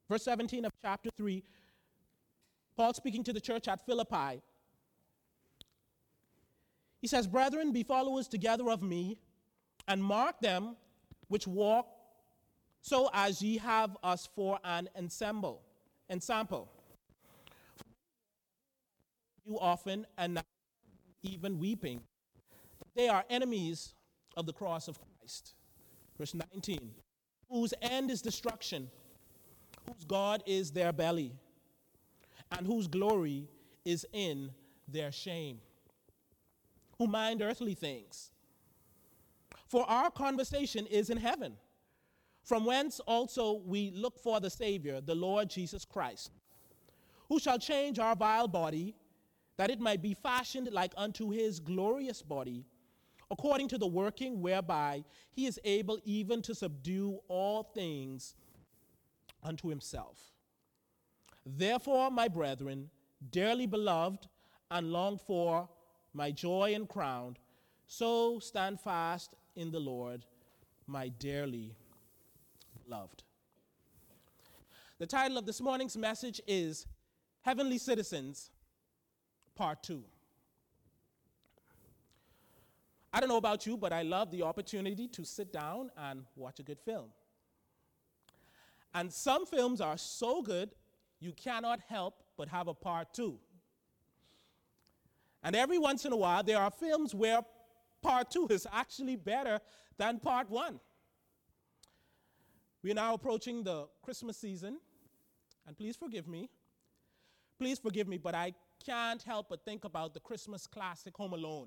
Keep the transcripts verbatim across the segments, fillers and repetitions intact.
Verse seventeen of chapter three, Paul speaking to the church at Philippi. He says, "Brethren, be followers together of me, and mark them which walk so as ye have us for an ensemble, ensample. You often, and now even weeping. They are enemies of the cross of Christ." Verse nineteen, "Whose end is destruction, whose God is their belly, and whose glory is in their shame, who mind earthly things. For our conversation is in heaven, from whence also we look for the Savior, the Lord Jesus Christ, who shall change our vile body, that it might be fashioned like unto his glorious body, according to the working whereby he is able even to subdue all things unto himself. Therefore, my brethren, dearly beloved and longed for, my joy and crown, so stand fast in the Lord, my dearly beloved." The title of this morning's message is Heavenly Citizens, Part two. I don't know about you, but I love the opportunity to sit down and watch a good film. And some films are so good, you cannot help but have a part two. And every once in a while, there are films where part two is actually better than part one. We are now approaching the Christmas season, and please forgive me. Please forgive me, but I can't help but think about the Christmas classic Home Alone.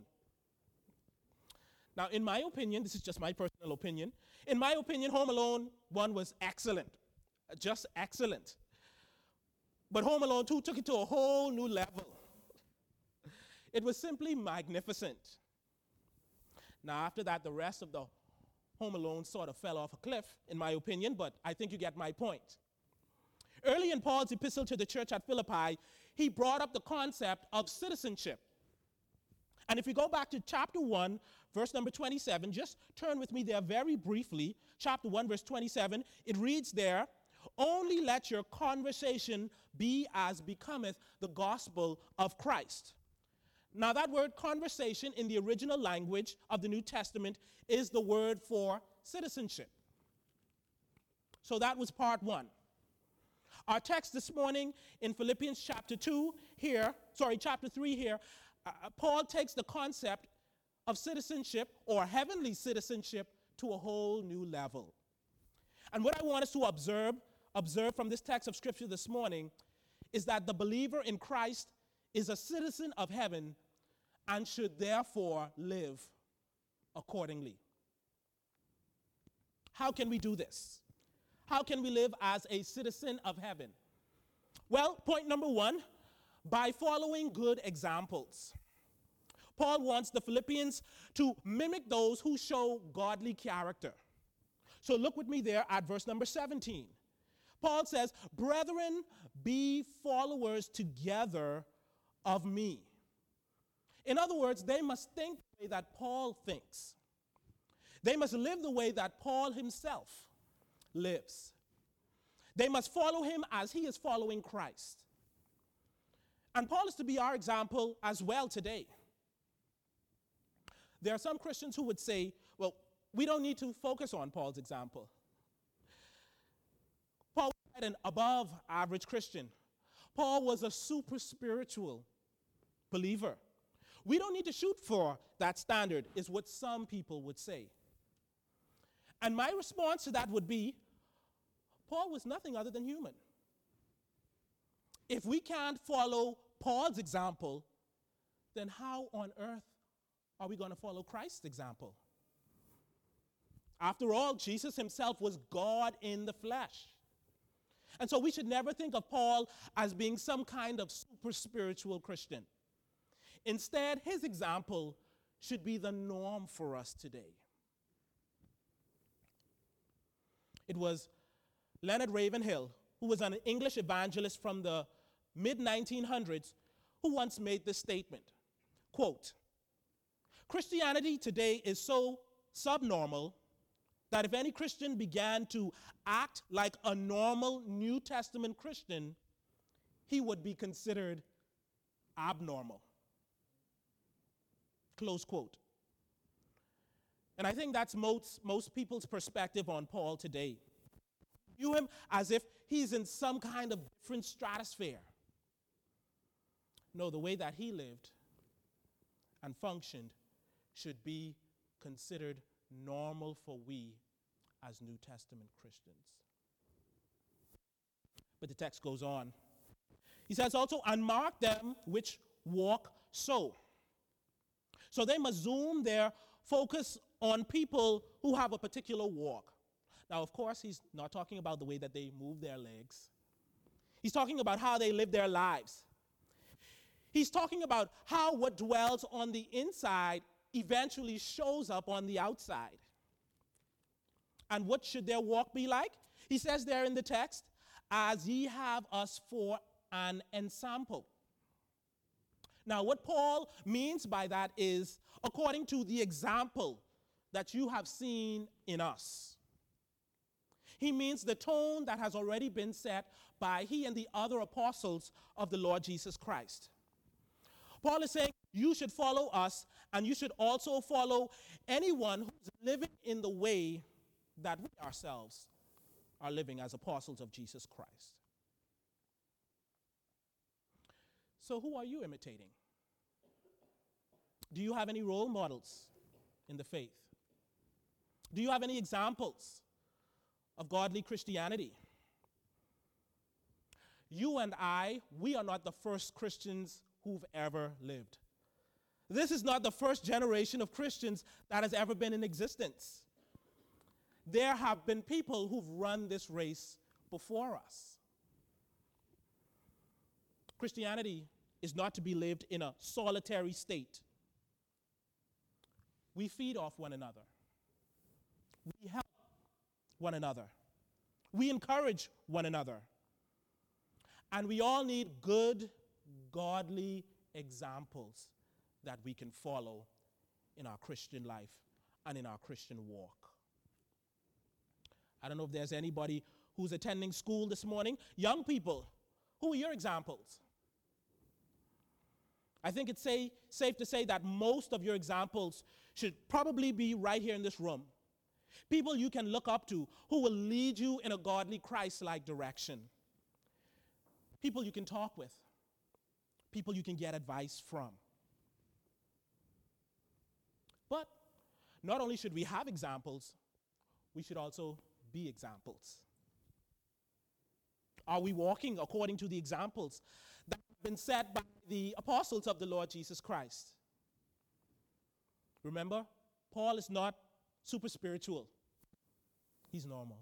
Now, in my opinion, this is just my personal opinion, in my opinion, Home Alone one was excellent, just excellent. But Home Alone two took it to a whole new level. It was simply magnificent. Now, after that, the rest of the Home Alone sort of fell off a cliff, in my opinion, but I think you get my point. Early in Paul's epistle to the church at Philippi, he brought up the concept of citizenship. And if you go back to chapter one, verse number twenty-seven, just turn with me there very briefly. Chapter one, verse twenty-seven, it reads there, "Only let your conversation be as becometh the gospel of Christ." Now, that word conversation in the original language of the New Testament is the word for citizenship. So that was part one. Our text this morning in Philippians chapter two here, sorry, chapter three here, uh, Paul takes the concept of citizenship or heavenly citizenship to a whole new level. And what I want us to observe, observe from this text of Scripture this morning is that the believer in Christ is a citizen of heaven and should therefore live accordingly. How can we do this? How can we live as a citizen of heaven? Well, point number one, by following good examples. Paul wants the Philippians to mimic those who show godly character. So look with me there at verse number seventeen. Paul says, "Brethren, be followers together of me." In other words, they must think the way that Paul thinks. They must live the way that Paul himself lives. They must follow him as he is following Christ. And Paul is to be our example as well today. There are some Christians who would say, well, we don't need to focus on Paul's example. Paul was an above average Christian. Paul was a super spiritual believer. We don't need to shoot for that standard, is what some people would say. And my response to that would be, Paul was nothing other than human. If we can't follow Paul's example, then how on earth are we going to follow Christ's example? After all, Jesus himself was God in the flesh. And so we should never think of Paul as being some kind of super spiritual Christian. Instead, his example should be the norm for us today. It was Leonard Ravenhill, who was an English evangelist from the mid nineteen hundreds, who once made this statement, quote, "Christianity today is so subnormal, that if any Christian began to act like a normal New Testament Christian, he would be considered abnormal. Close quote. And I think that's most, most people's perspective on Paul today. View him as if he's in some kind of different stratosphere. No, the way that he lived and functioned should be considered normal for we as New Testament Christians. But the text goes on. He says also, and mark them which walk so. So they must zoom their focus on people who have a particular walk. Now, of course, he's not talking about the way that they move their legs. He's talking about how they live their lives. He's talking about how what dwells on the inside eventually shows up on the outside. And what should their walk be like? He says there in the text, as ye have us for an ensample. Now, what Paul means by that is according to the example that you have seen in us. He means the tone that has already been set by he and the other apostles of the Lord Jesus Christ. Paul is saying you should follow us, and you should also follow anyone who's living in the way that we ourselves are living as apostles of Jesus Christ. So who are you imitating? Do you have any role models in the faith? Do you have any examples of godly Christianity? You and I, we are not the first Christians who've ever lived. This is not the first generation of Christians that has ever been in existence. There have been people who've run this race before us. Christianity is not to be lived in a solitary state. We feed off one another. We help one another. We encourage one another. And we all need good, godly examples that we can follow in our Christian life and in our Christian walk. I don't know if there's anybody who's attending school this morning. Young people, who are your examples? I think it's say, safe to say that most of your examples should probably be right here in this room. People you can look up to who will lead you in a godly, Christ-like direction. People you can talk with. People you can get advice from. But not only should we have examples, we should also be examples. Are we walking according to the examples that have been set by the apostles of the Lord Jesus Christ? Remember, Paul is not super spiritual. He's normal.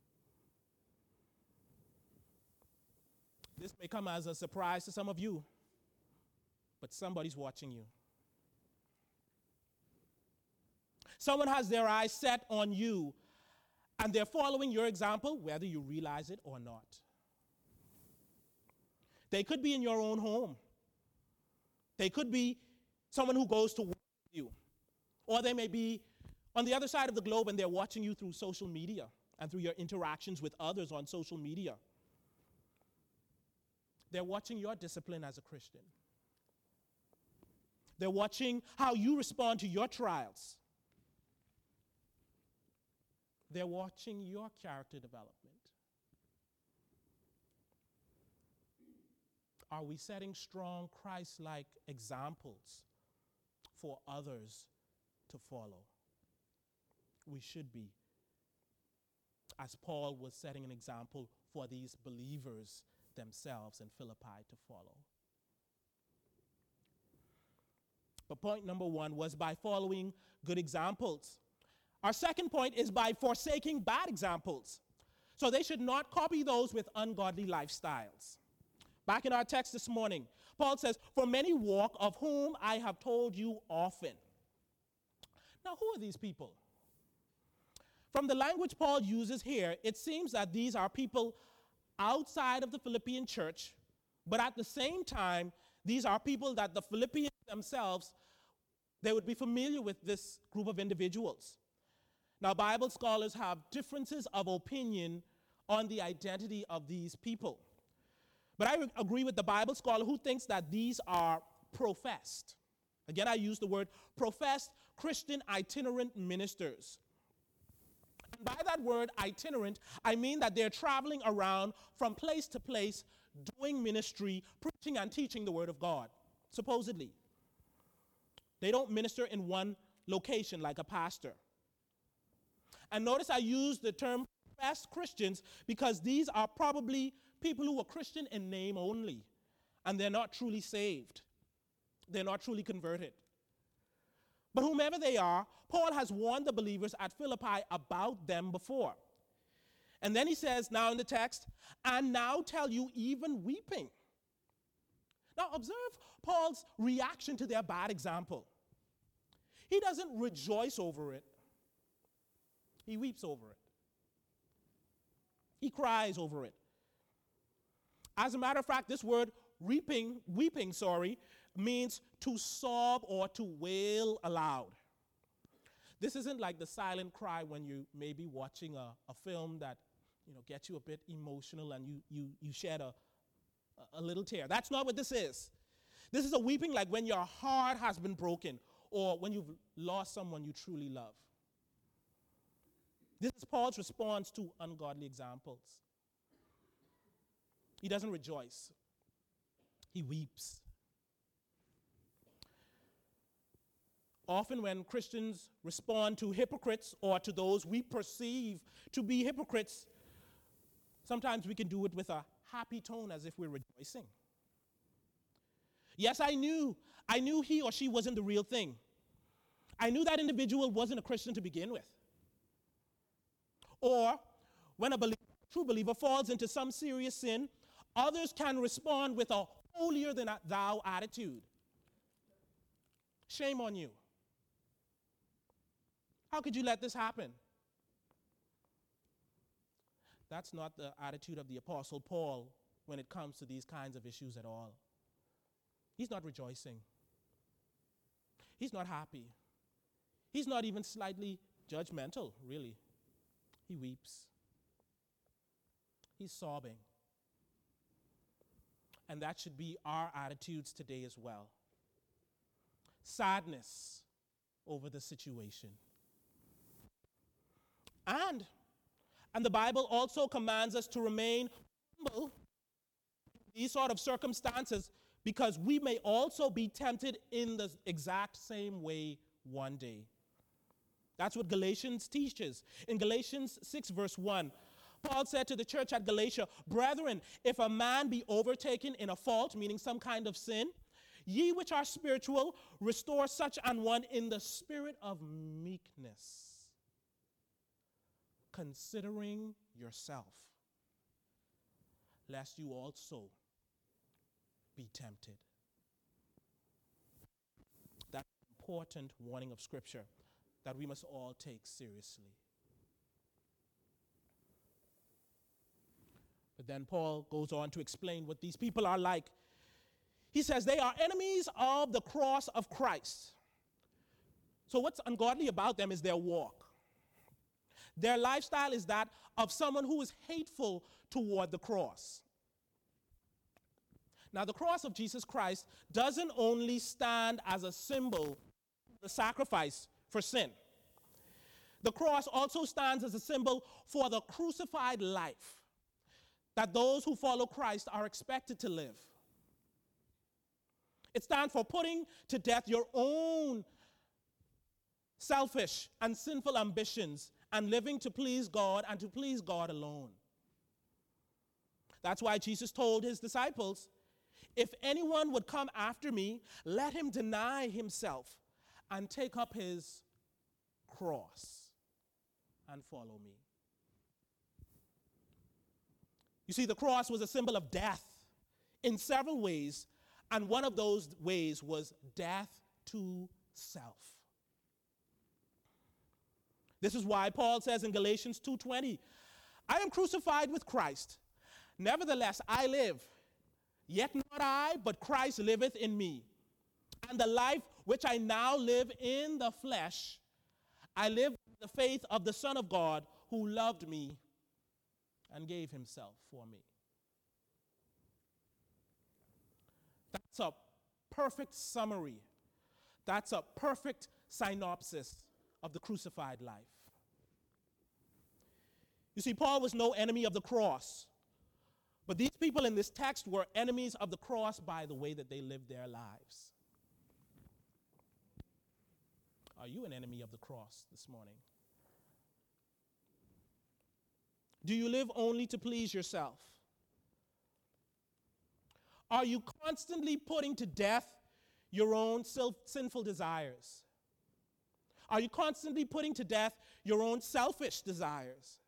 This may come as a surprise to some of you, but somebody's watching you. Someone has their eyes set on you, and they're following your example, whether you realize it or not. They could be in your own home. They could be someone who goes to work with you. Or they may be on the other side of the globe and they're watching you through social media and through your interactions with others on social media. They're watching your discipline as a Christian. They're watching how you respond to your trials. They're watching your character development. Are we setting strong Christ-like examples for others to follow? We should be, as Paul was setting an example for these believers themselves in Philippi to follow. But point number one was by following good examples. Our second point is by forsaking bad examples. So they should not copy those with ungodly lifestyles. Back in our text this morning, Paul says, "For many walk, of whom I have told you often." Now, who are these people? From the language Paul uses here, it seems that these are people outside of the Philippian church, but at the same time, these are people that the Philippians themselves, they would be familiar with this group of individuals. Now, Bible scholars have differences of opinion on the identity of these people. But I agree with the Bible scholar who thinks that these are professed. Again, I use the word professed Christian itinerant ministers. And by that word itinerant, I mean that they're traveling around from place to place doing ministry, preaching and teaching the word of God, supposedly. They don't minister in one location like a pastor. And notice I use the term professed Christians because these are probably people who are Christian in name only, and they're not truly saved. They're not truly converted. But whomever they are, Paul has warned the believers at Philippi about them before. And then he says, now in the text, and now tell you even weeping. Now observe Paul's reaction to their bad example. He doesn't rejoice over it. He weeps over it. He cries over it. As a matter of fact, this word reaping, weeping, sorry, means to sob or to wail aloud. This isn't like the silent cry when you may be watching a, a film that, you know, gets you a bit emotional and you you you shed a, a little tear. That's not what this is. This is a weeping like when your heart has been broken or when you've lost someone you truly love. This is Paul's response to ungodly examples. He doesn't rejoice. He weeps. Often when Christians respond to hypocrites or to those we perceive to be hypocrites, sometimes we can do it with a happy tone as if we're rejoicing. Yes, I knew. I knew he or she wasn't the real thing. I knew that individual wasn't a Christian to begin with. Or when a believer, true believer falls into some serious sin, others can respond with a holier than thou attitude. Shame on you. How could you let this happen? That's not the attitude of the Apostle Paul when it comes to these kinds of issues at all. He's not rejoicing. He's not happy. He's not even slightly judgmental, really. He weeps. He's sobbing. And that should be our attitudes today as well. Sadness over the situation. And, and the Bible also commands us to remain humble in these sort of circumstances because we may also be tempted in the exact same way one day. That's what Galatians teaches. In Galatians six, verse one, Paul said to the church at Galatia, brethren, if a man be overtaken in a fault, meaning some kind of sin, ye which are spiritual, restore such an one in the spirit of meekness, considering yourself, lest you also be tempted. That's an important warning of Scripture that we must all take seriously. But then Paul goes on to explain what these people are like. He says they are enemies of the cross of Christ. So what's ungodly about them is their walk. Their lifestyle is that of someone who is hateful toward the cross. Now, the cross of Jesus Christ doesn't only stand as a symbol of the sacrifice for sin. The cross also stands as a symbol for the crucified life that those who follow Christ are expected to live. It stands for putting to death your own selfish and sinful ambitions and living to please God and to please God alone. That's why Jesus told his disciples, if anyone would come after me, let him deny himself and take up his cross and follow me. You see, the cross was a symbol of death in several ways, and one of those ways was death to self. This is why Paul says in Galatians two twenty, I am crucified with Christ. Nevertheless, I live. Yet not I, but Christ liveth in me. And the life which I now live in the flesh, I live the faith of the Son of God who loved me and gave himself for me. That's a perfect summary. That's a perfect synopsis of the crucified life. You see, Paul was no enemy of the cross, but these people in this text were enemies of the cross by the way that they lived their lives. Are you an enemy of the cross this morning? Do you live only to please yourself? Are you constantly putting to death your own sinful desires? Are you constantly putting to death your own selfish desires?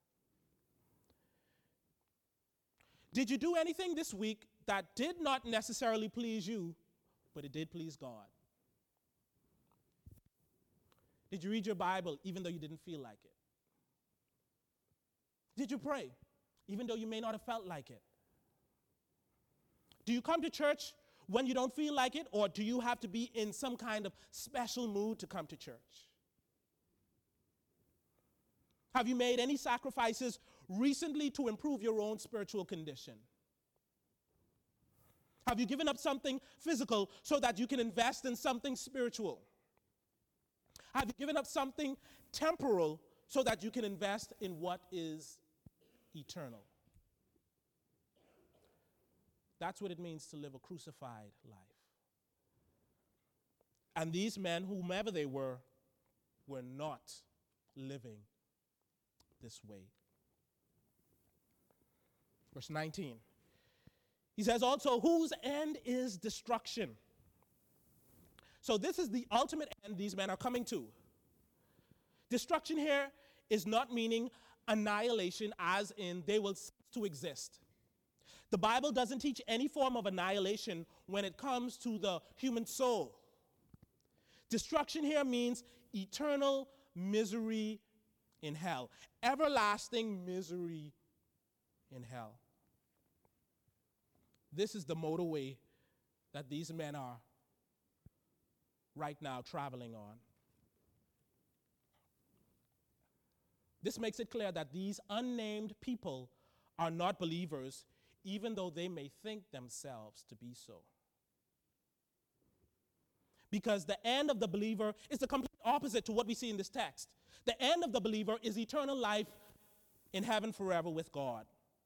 Did you do anything this week that did not necessarily please you, but it did please God? Did you read your Bible even though you didn't feel like it? Did you pray even though you may not have felt like it? Do you come to church when you don't feel like it, or do you have to be in some kind of special mood to come to church? Have you made any sacrifices recently to improve your own spiritual condition? Have you given up something physical so that you can invest in something spiritual? Have you given up something temporal so that you can invest in what is eternal? That's what it means to live a crucified life. And these men, whomever they were, were not living this way. Verse nineteen. He says also, whose end is destruction. So this is the ultimate end these men are coming to. Destruction here is not meaning annihilation as in they will cease to exist. The Bible doesn't teach any form of annihilation when it comes to the human soul. Destruction here means eternal misery in hell, everlasting misery in hell. This is the motorway that these men are right now traveling on. This makes it clear that these unnamed people are not believers, even though they may think themselves to be so. Because the end of the believer is the complete opposite to what we see in this text. The end of the believer is eternal life in heaven forever with God.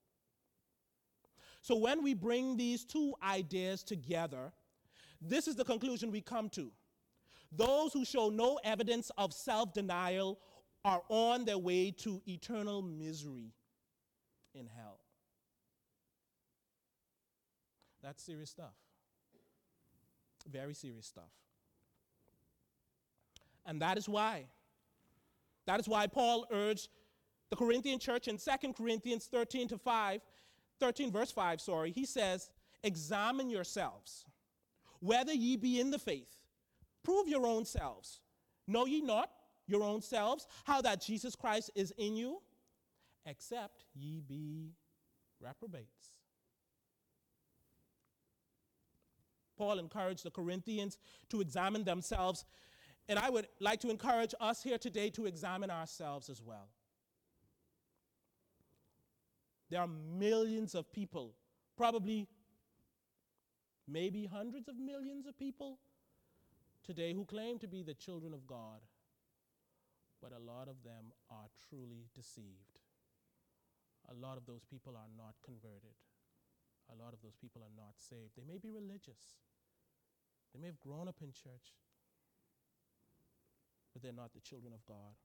So when we bring these two ideas together, this is the conclusion we come to. Those who show no evidence of self-denial are on their way to eternal misery in hell. That's serious stuff. Very serious stuff. And that is why. That is why Paul urged the Corinthian church in Second Corinthians thirteen to five, thirteen verse five, sorry, he says, examine yourselves, whether ye be in the faith. Prove your own selves. Know ye not your own selves how that Jesus Christ is in you, except ye be reprobates. Paul encouraged the Corinthians to examine themselves, and I would like to encourage us here today to examine ourselves as well. There are millions of people, probably maybe hundreds of millions of people today who claim to be the children of God, but a lot of them are truly deceived. A lot of those people are not converted. A lot of those people are not saved. They may be religious. They may have grown up in church, but they're not the children of God.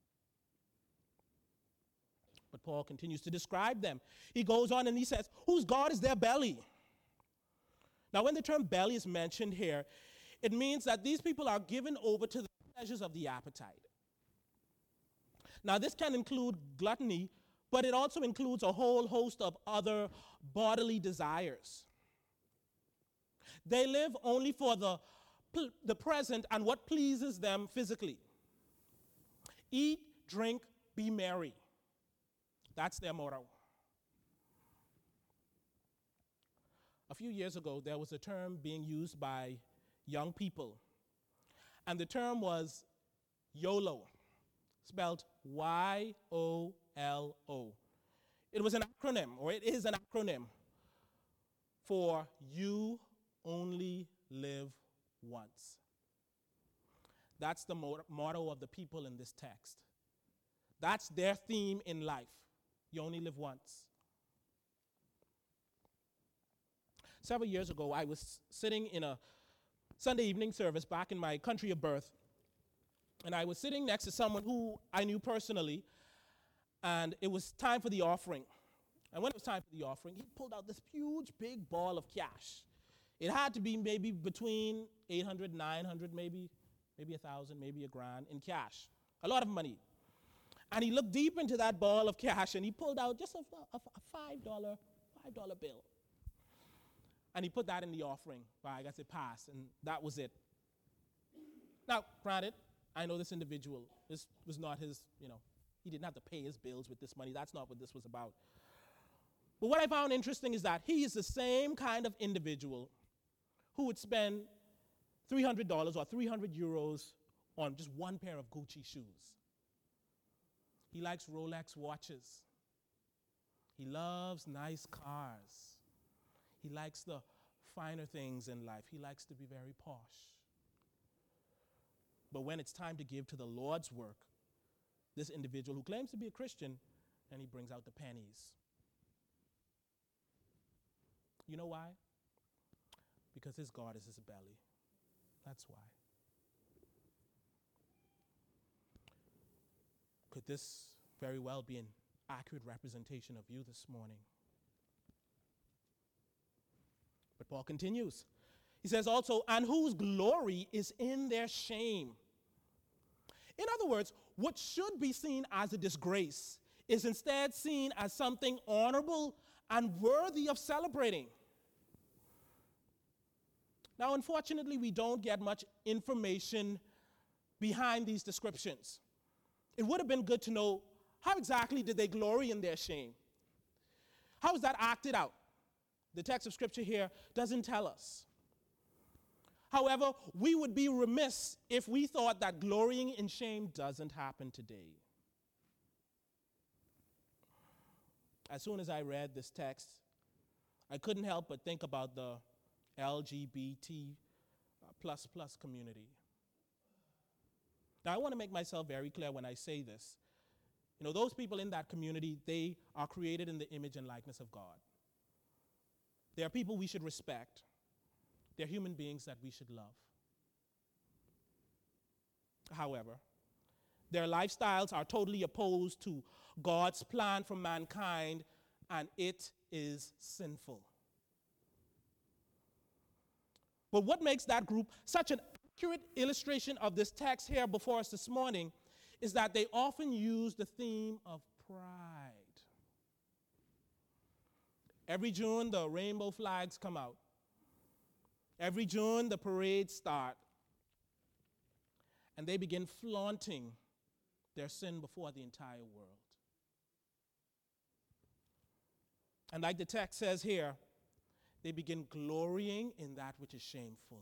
But Paul continues to describe them. He goes on and he says, whose God is their belly? Now, when the term belly is mentioned here, it means that these people are given over to the pleasures of the appetite. Now, this can include gluttony, but it also includes a whole host of other bodily desires. They live only for the, the present and what pleases them physically. Eat, drink, be merry. That's their motto. A few years ago, there was a term being used by young people, and the term was YOLO, spelled Y O L O. It was an acronym, or it is an acronym for You Only Live Once. That's the motto of the people in this text. That's their theme in life. You only live once. Several years ago, I was sitting in a Sunday evening service back in my country of birth, and I was sitting next to someone who I knew personally, and it was time for the offering. And when it was time for the offering, he pulled out this huge, big ball of cash. It had to be maybe between eight hundred, nine hundred, maybe, maybe one thousand, maybe a grand in cash. A lot of money. And he looked deep into that ball of cash, and he pulled out just a, a, a five dollar, five dollar bill. And he put that in the offering bag as it passed, and that was it. Now, granted, I know this individual. This was not his, you know, he didn't have to pay his bills with this money. That's not what this was about. But what I found interesting is that he is the same kind of individual who would spend three hundred dollars or three hundred euros on just one pair of Gucci shoes. He likes Rolex watches. He loves nice cars. He likes the finer things in life. He likes to be very posh. But when it's time to give to the Lord's work, this individual who claims to be a Christian, and he brings out the pennies. You know why? Because his God is his belly. That's why. Could this very well be an accurate representation of you this morning? But Paul continues. He says also, and whose glory is in their shame. In other words, what should be seen as a disgrace is instead seen as something honorable and worthy of celebrating. Now, unfortunately, we don't get much information behind these descriptions. It would have been good to know, how exactly did they glory in their shame? How is that acted out? The text of Scripture here doesn't tell us. However, we would be remiss if we thought that glorying in shame doesn't happen today. As soon as I read this text, I couldn't help but think about the L G B T plus plus community. Now, I want to make myself very clear when I say this. You know, those people in that community, they are created in the image and likeness of God. They are people we should respect. They're human beings that we should love. However, their lifestyles are totally opposed to God's plan for mankind, and it is sinful. But what makes that group such an accurate illustration of this text here before us this morning is that they often use the theme of pride. Every June, the rainbow flags come out. Every June, the parades start. And they begin flaunting their sin before the entire world. And like the text says here, they begin glorying in that which is shameful.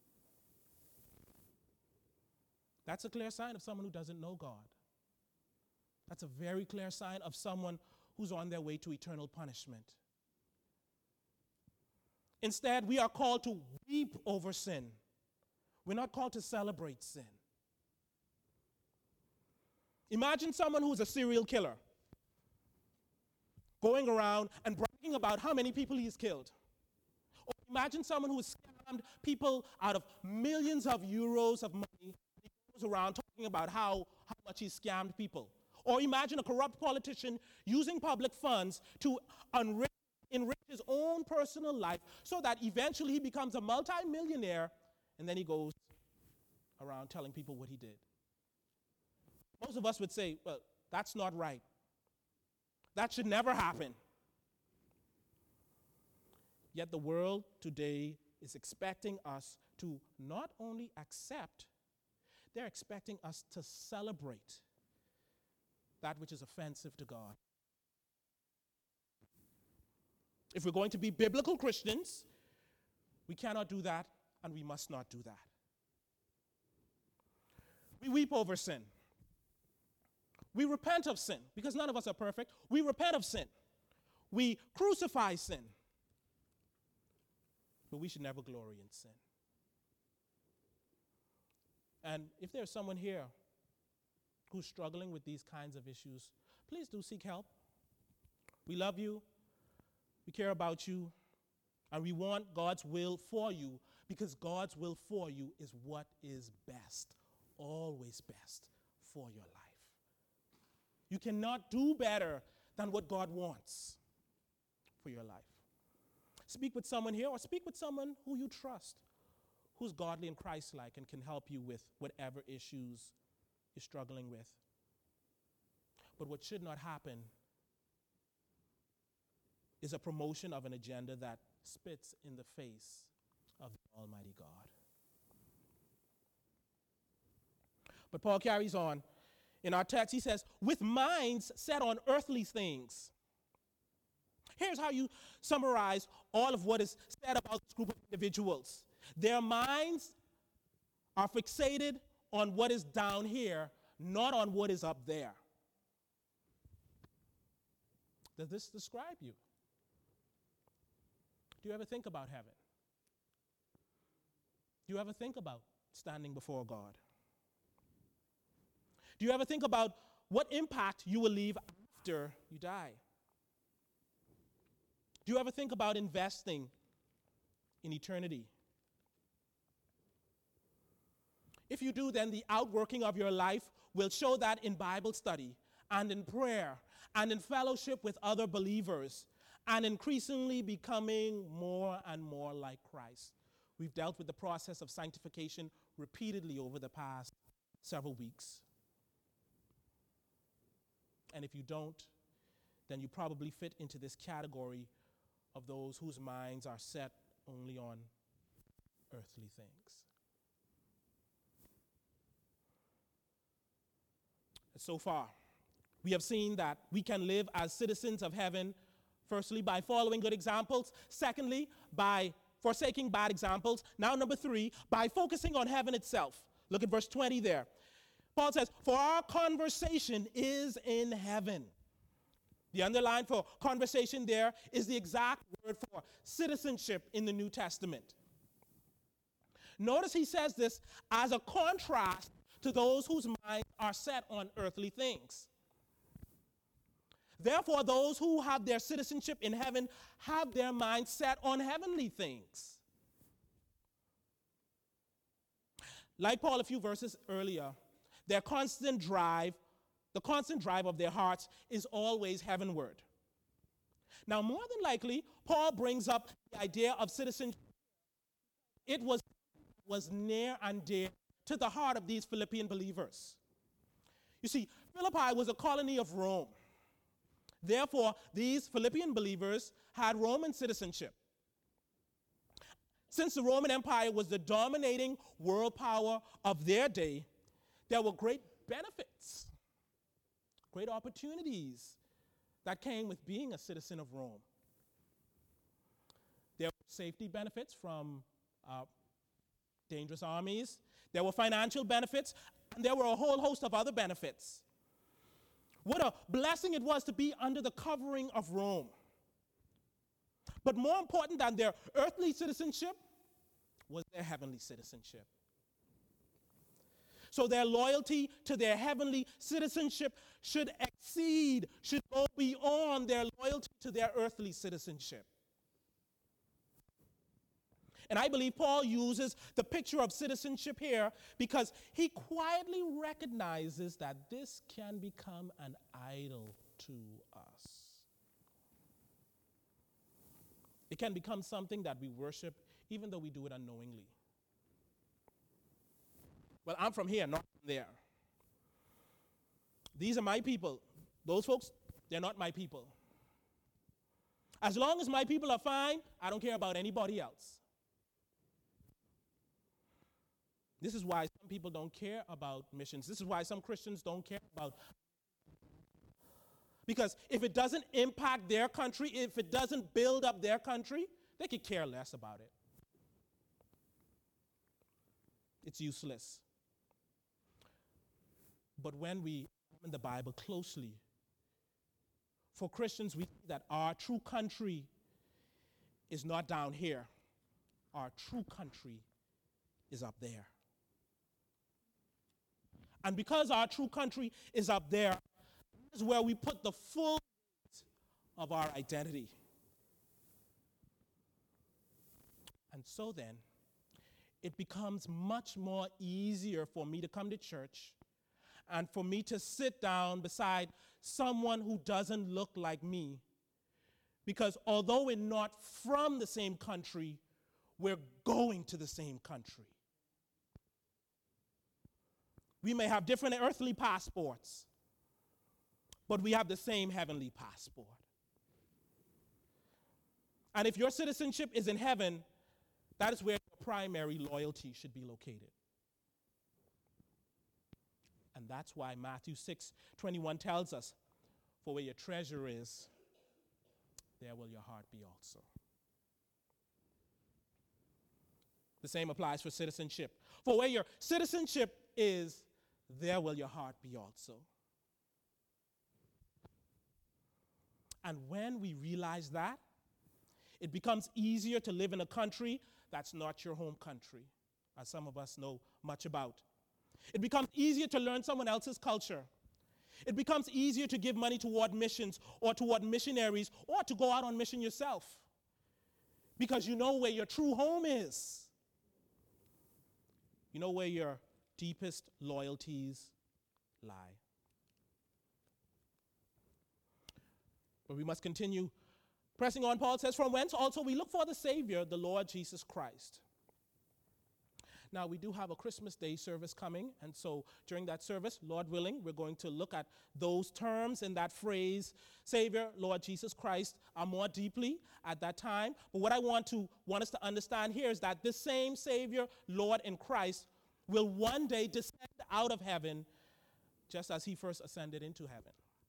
That's a clear sign of someone who doesn't know God. That's a very clear sign of someone who's on their way to eternal punishment. Instead, we are called to weep over sin. We're not called to celebrate sin. Imagine someone who's a serial killer going around and bragging about how many people he's killed. Or imagine someone who has scammed people out of millions of euros of money. He goes around talking about how, how much he's scammed people. Or imagine a corrupt politician using public funds to enrich, enrich his own personal life so that eventually he becomes a multi-millionaire, and then he goes around telling people what he did. Most of us would say, well, that's not right. That should never happen. Yet the world today is expecting us to not only accept, they're expecting us to celebrate that which is offensive to God. If we're going to be biblical Christians, we cannot do that, and we must not do that. We weep over sin. We repent of sin because none of us are perfect. We repent of sin. We crucify sin. But we should never glory in sin. And if there's someone here who's struggling with these kinds of issues, please do seek help. We love you. We care about you. And we want God's will for you because God's will for you is what is best, always best for your life. You cannot do better than what God wants for your life. Speak with someone here or speak with someone who you trust, who's godly and Christ-like and can help you with whatever issues you're struggling with. But what should not happen is a promotion of an agenda that spits in the face of the Almighty God. But Paul carries on. In our text, he says, with minds set on earthly things. Here's how you summarize all of what is said about this group of individuals. Their minds are fixated on what is down here, not on what is up there. Does this describe you? Do you ever think about heaven? Do you ever think about standing before God? Do you ever think about what impact you will leave after you die? Do you ever think about investing in eternity? If you do, then the outworking of your life will show that in Bible study and in prayer and in fellowship with other believers and increasingly becoming more and more like Christ. We've dealt with the process of sanctification repeatedly over the past several weeks. And if you don't, then you probably fit into this category of those whose minds are set only on earthly things. And so far, we have seen that we can live as citizens of heaven, firstly, by following good examples. Secondly, by forsaking bad examples. Now, number three, by focusing on heaven itself. Look at verse twenty there. Paul says, for our conversation is in heaven. The underline for conversation there is the exact word for citizenship in the New Testament. Notice he says this as a contrast to those whose minds are set on earthly things. Therefore, those who have their citizenship in heaven have their minds set on heavenly things. Like Paul a few verses earlier, their constant drive, the constant drive of their hearts is always heavenward. Now, more than likely, Paul brings up the idea of citizenship. It was, was near and dear to the heart of these Philippian believers. You see, Philippi was a colony of Rome. Therefore, these Philippian believers had Roman citizenship. Since the Roman Empire was the dominating world power of their day, there were great benefits, great opportunities that came with being a citizen of Rome. There were safety benefits from uh, dangerous armies. There were financial benefits, and there were a whole host of other benefits. What a blessing it was to be under the covering of Rome. But more important than their earthly citizenship was their heavenly citizenship. So their loyalty to their heavenly citizenship should exceed, should go beyond their loyalty to their earthly citizenship. And I believe Paul uses the picture of citizenship here because he quietly recognizes that this can become an idol to us. It can become something that we worship even though we do it unknowingly. Well, I'm from here, not from there. These are my people. Those folks, they're not my people. As long as my people are fine, I don't care about anybody else. This is why some people don't care about missions. This is why some Christians don't care about. Because if it doesn't impact their country, if it doesn't build up their country, they could care less about it. It's useless. But when we examine the Bible closely, for Christians, we see that our true country is not down here. Our true country is up there. And because our true country is up there, is where we put the full weight of our identity. And so then, it becomes much more easier for me to come to church and for me to sit down beside someone who doesn't look like me. Because although we're not from the same country, we're going to the same country. We may have different earthly passports, but we have the same heavenly passport. And if your citizenship is in heaven, that is where your primary loyalty should be located. And that's why Matthew six twenty-one tells us, for where your treasure is, there will your heart be also. The same applies for citizenship. For where your citizenship is, there will your heart be also. And when we realize that, it becomes easier to live in a country that's not your home country, as some of us know much about. It becomes easier to learn someone else's culture. It becomes easier to give money toward missions or toward missionaries or to go out on mission yourself, because you know where your true home is. You know where your deepest loyalties lie. But we must continue pressing on. Paul says, from whence also we look for the Savior, the Lord Jesus Christ. Now, we do have a Christmas Day service coming, and so during that service, Lord willing, we're going to look at those terms in that phrase, Savior, Lord Jesus Christ, uh, more deeply at that time. But what I want to want us to understand here is that this same Savior, Lord in Christ, will one day descend out of heaven just as he first ascended into heaven.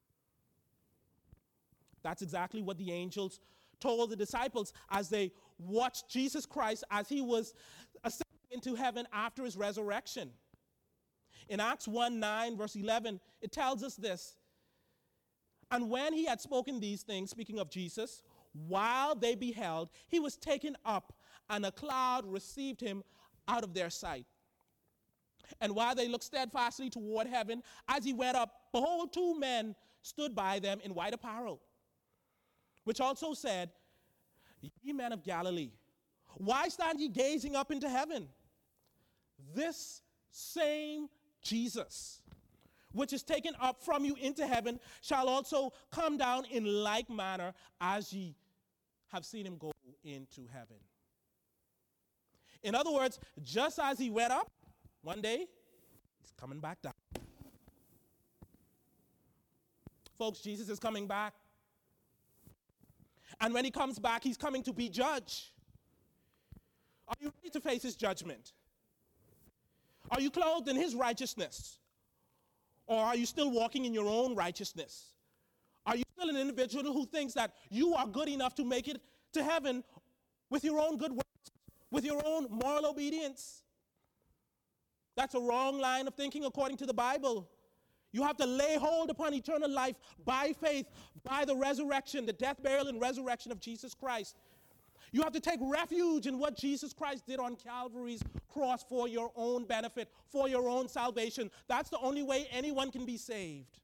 That's exactly what the angels told the disciples as they watched Jesus Christ as he was ascending into heaven after his resurrection. In Acts one nine, verse eleven, it tells us this. And when he had spoken these things, speaking of Jesus, while they beheld, he was taken up, and a cloud received him out of their sight. And while they looked steadfastly toward heaven, as he went up, behold, two men stood by them in white apparel, which also said, Ye men of Galilee, why stand ye gazing up into heaven? This same Jesus, which is taken up from you into heaven, shall also come down in like manner as ye have seen him go into heaven. In other words, just as he went up, one day, he's coming back down. Folks, Jesus is coming back. And when he comes back, he's coming to be judge. Are you ready to face his judgment? Are you clothed in his righteousness? Or are you still walking in your own righteousness? Are you still an individual who thinks that you are good enough to make it to heaven with your own good works, with your own moral obedience? That's a wrong line of thinking according to the Bible. You have to lay hold upon eternal life by faith, by the resurrection, the death, burial, and resurrection of Jesus Christ. You have to take refuge in what Jesus Christ did on Calvary's cross for your own benefit, for your own salvation. That's the only way anyone can be saved.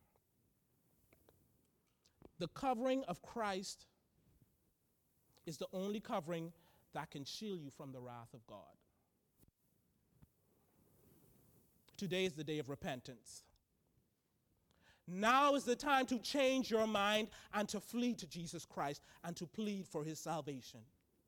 The covering of Christ is the only covering that can shield you from the wrath of God. Today is the day of repentance. Now is the time to change your mind and to flee to Jesus Christ and to plead for his salvation.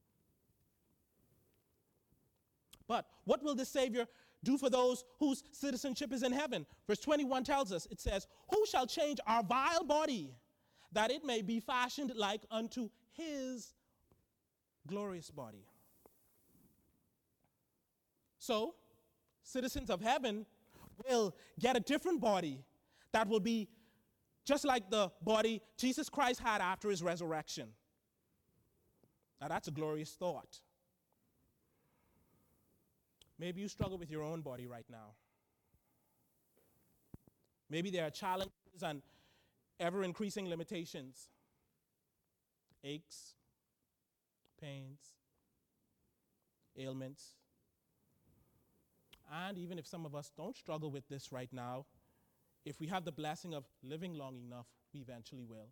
But what will the Savior do for those whose citizenship is in heaven? Verse twenty-one tells us, it says, who shall change our vile body that it may be fashioned like unto his glorious body? So, citizens of heaven will get a different body that will be just like the body Jesus Christ had after his resurrection. Now that's a glorious thought. Maybe you struggle with your own body right now. Maybe there are challenges and ever-increasing limitations, aches, pains, ailments. And even if some of us don't struggle with this right now, if we have the blessing of living long enough, we eventually will.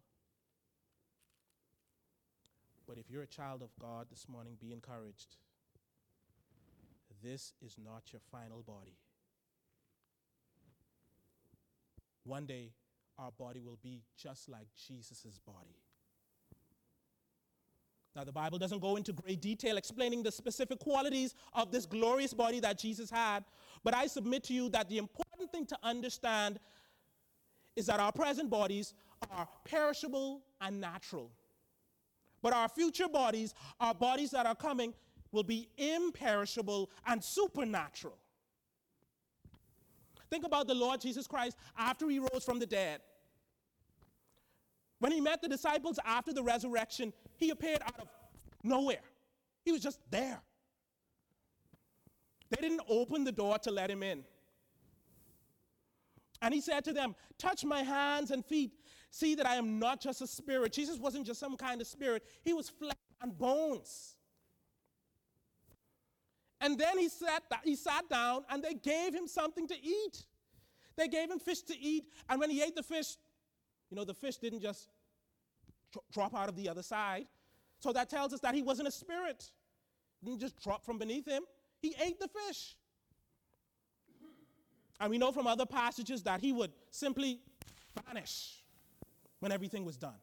But if you're a child of God this morning, be encouraged. This is not your final body. One day, our body will be just like Jesus' body. Now, the Bible doesn't go into great detail explaining the specific qualities of this glorious body that Jesus had, but I submit to you that the important thing to understand is that our present bodies are perishable and natural. But our future bodies, our bodies that are coming, will be imperishable and supernatural. Think about the Lord Jesus Christ after he rose from the dead. When he met the disciples after the resurrection, he appeared out of nowhere. He was just there. They didn't open the door to let him in. And he said to them, touch my hands and feet. See that I am not just a spirit. Jesus wasn't just some kind of spirit. He was flesh and bones. And then he sat, he sat down and they gave him something to eat. They gave him fish to eat. And when he ate the fish, you know, the fish didn't just drop out of the other side. So that tells us that he wasn't a spirit. It didn't just drop from beneath him. He ate the fish. And we know from other passages that he would simply vanish when everything was done.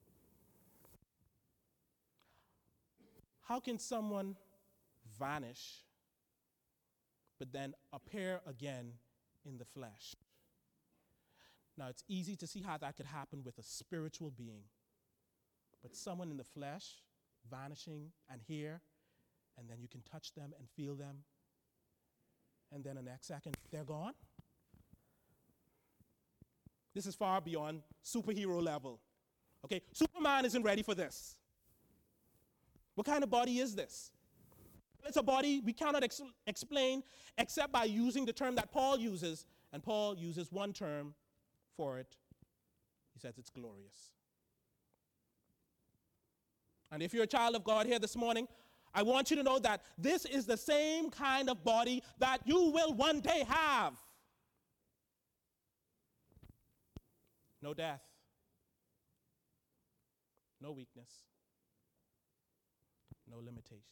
How can someone vanish but then appear again in the flesh? Now, it's easy to see how that could happen with a spiritual being. But someone in the flesh, vanishing and here, and then you can touch them and feel them, and then the next second, they're gone. This is far beyond superhero level. Okay, Superman isn't ready for this. What kind of body is this? It's a body we cannot ex- explain except by using the term that Paul uses, and Paul uses one term for it. He says it's glorious. And if you're a child of God here this morning, I want you to know that this is the same kind of body that you will one day have. No death, no weakness, no limitations.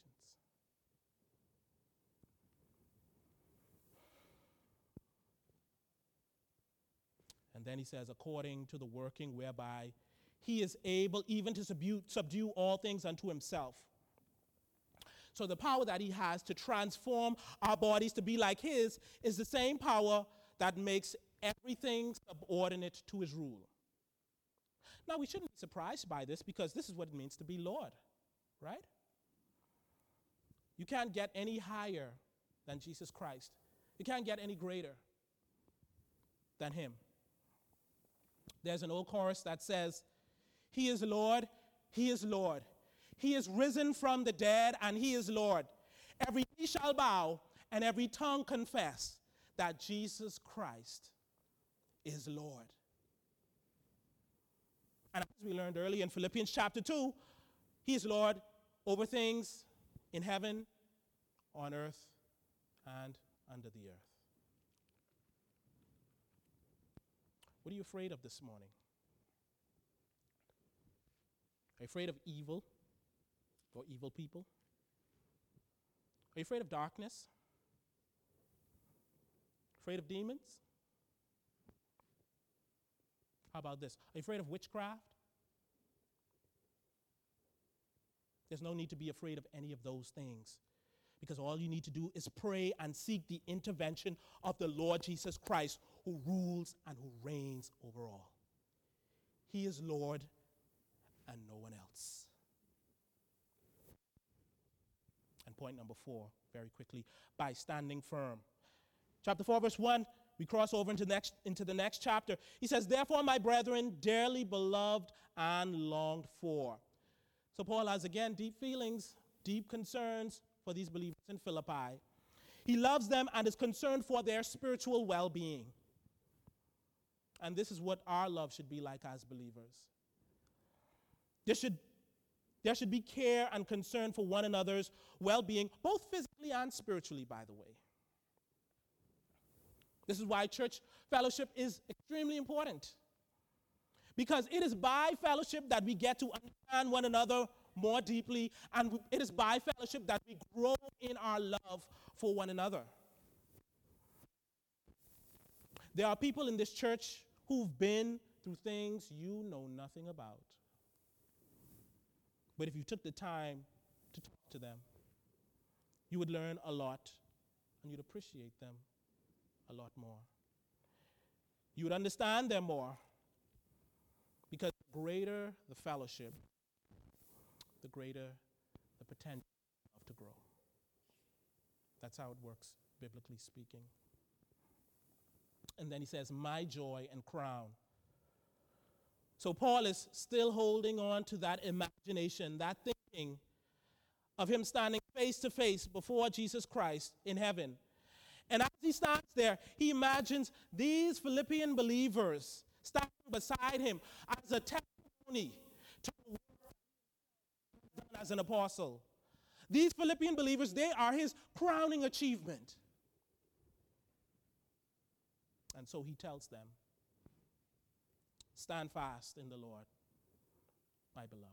And then he says, according to the working whereby he is able even to subdue, subdue all things unto himself. So the power that he has to transform our bodies to be like his is the same power that makes everything subordinate to his rule. Now, we shouldn't be surprised by this because this is what it means to be Lord, right? You can't get any higher than Jesus Christ. You can't get any greater than him. There's an old chorus that says, he is Lord, he is Lord. He is risen from the dead, and he is Lord. Every knee shall bow, and every tongue confess that Jesus Christ is Lord. And as we learned earlier in Philippians chapter two, he is Lord over things in heaven, on earth, and under the earth. What are you afraid of this morning? Are you afraid of evil or evil people? Are you afraid of darkness? Afraid of demons? How about this? Are you afraid of witchcraft? There's no need to be afraid of any of those things, because all you need to do is pray and seek the intervention of the Lord Jesus Christ, who rules and who reigns over all. He is Lord and no one else. And point number four, very quickly, by standing firm. Chapter four, verse one, we cross over into the next, into the next chapter. He says, therefore, my brethren, dearly beloved and longed for. So Paul has, again, deep feelings, deep concerns for these believers in Philippi. He loves them and is concerned for their spiritual well-being. And this is what our love should be like as believers. There should, there should be care and concern for one another's well-being, both physically and spiritually, by the way. This is why church fellowship is extremely important. Because it is by fellowship that we get to understand one another more deeply, and it is by fellowship that we grow in our love for one another. There are people in this church who've been through things you know nothing about. But if you took the time to talk to them, you would learn a lot, and you'd appreciate them a lot more. You would understand them more, because the greater the fellowship, the greater the potential to grow. That's how it works, biblically speaking. And then he says, my joy and crown. So Paul is still holding on to that imagination, that thinking of him standing face to face before Jesus Christ in heaven. And as he stands there, he imagines these Philippian believers standing beside him as a testimony to the work he's done as an apostle. These Philippian believers, they are his crowning achievement. And so he tells them, stand fast in the Lord, my beloved.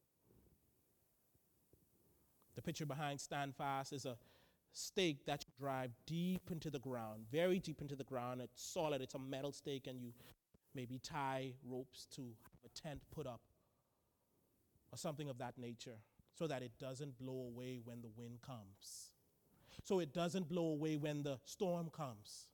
The picture behind stand fast is a stake that you drive deep into the ground, very deep into the ground. It's solid, it's a metal stake, and you maybe tie ropes to have a tent put up or something of that nature so that it doesn't blow away when the wind comes. So it doesn't blow away when the storm comes.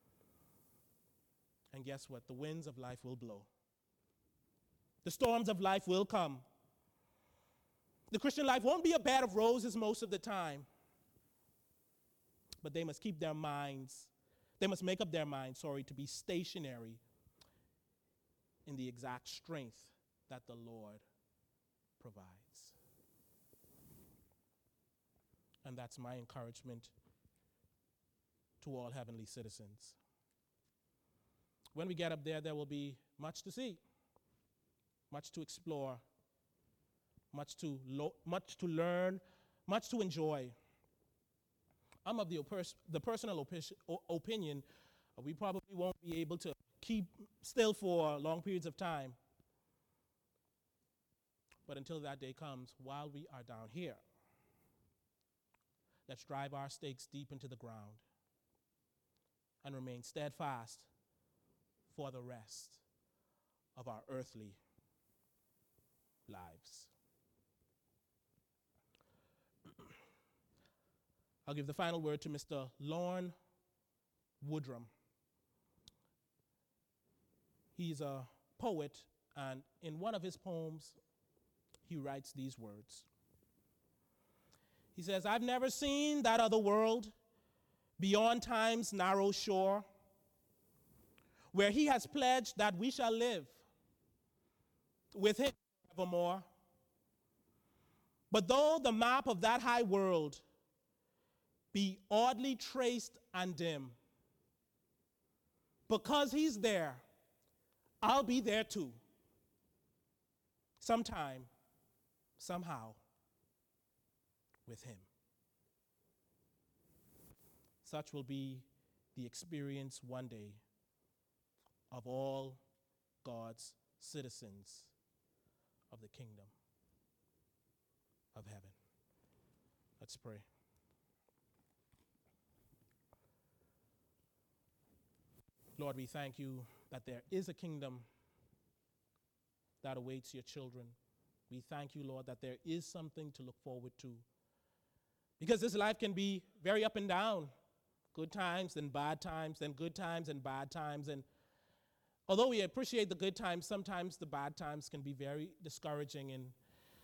And guess what? The winds of life will blow. The storms of life will come. The Christian life won't be a bed of roses most of the time. But they must keep their minds, they must make up their minds, sorry, to be stationary in the exact strength that the Lord provides. And that's my encouragement to all heavenly citizens. When we get up there, there will be much to see, much to explore, much to lo- much to learn, much to enjoy. I'm of the, opers- the personal opi- o- opinion uh, we probably won't be able to keep still for long periods of time. But until that day comes, while we are down here, let's drive our stakes deep into the ground and remain steadfast for the rest of our earthly lives. I'll give the final word to Mister Lorne Woodrum. He's a poet, and in one of his poems, he writes these words. He says, I've never seen that other world beyond time's narrow shore, where he has pledged that we shall live with him forevermore. But though the map of that high world be oddly traced and dim, because he's there, I'll be there too. Sometime, somehow, with him. Such will be the experience one day of all God's citizens of the kingdom of heaven. Let's pray. Lord, we thank you that there is a kingdom that awaits your children. We thank you, Lord, that there is something to look forward to. Because this life can be very up and down. Good times, then bad times, then good times and bad times. And although we appreciate the good times, sometimes the bad times can be very discouraging, and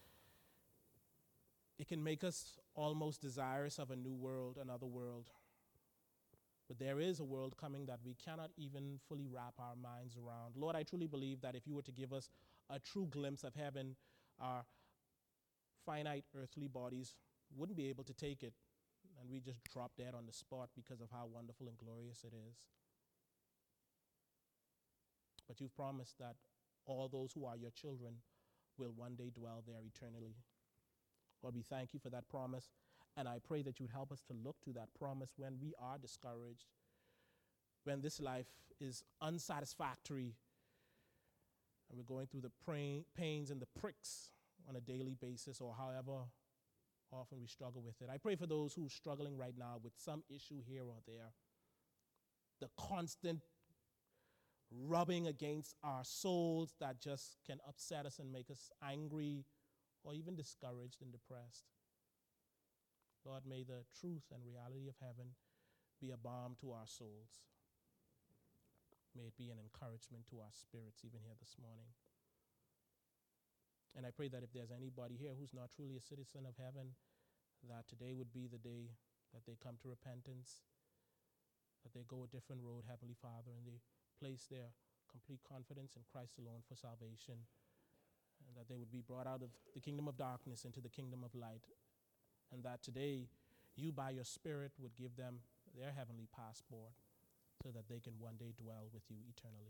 it can make us almost desirous of a new world, another world. But there is a world coming that we cannot even fully wrap our minds around. Lord, I truly believe that if you were to give us a true glimpse of heaven, our finite earthly bodies wouldn't be able to take it, and we just drop dead on the spot because of how wonderful and glorious it is. but you've promised that all those who are your children will one day dwell there eternally. Lord, we thank you for that promise, and I pray that you would help us to look to that promise when we are discouraged, when this life is unsatisfactory, and we're going through the pra- pains and the pricks on a daily basis, or however often we struggle with it. I pray for those who are struggling right now with some issue here or there, the constant rubbing against our souls that just can upset us and make us angry or even discouraged and depressed. Lord, may the truth and reality of heaven be a balm to our souls. May it be an encouragement to our spirits even here this morning. And I pray that if there's anybody here who's not truly a citizen of heaven, that today would be the day that they come to repentance, that they go a different road, Heavenly Father, and they place their complete confidence in Christ alone for salvation, and that they would be brought out of the kingdom of darkness into the kingdom of light, and that today you by your Spirit would give them their heavenly passport so that they can one day dwell with you eternally.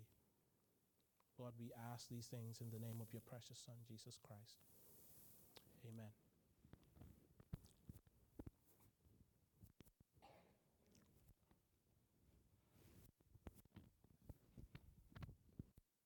Lord, we ask these things in the name of your precious Son, Jesus Christ. Amen.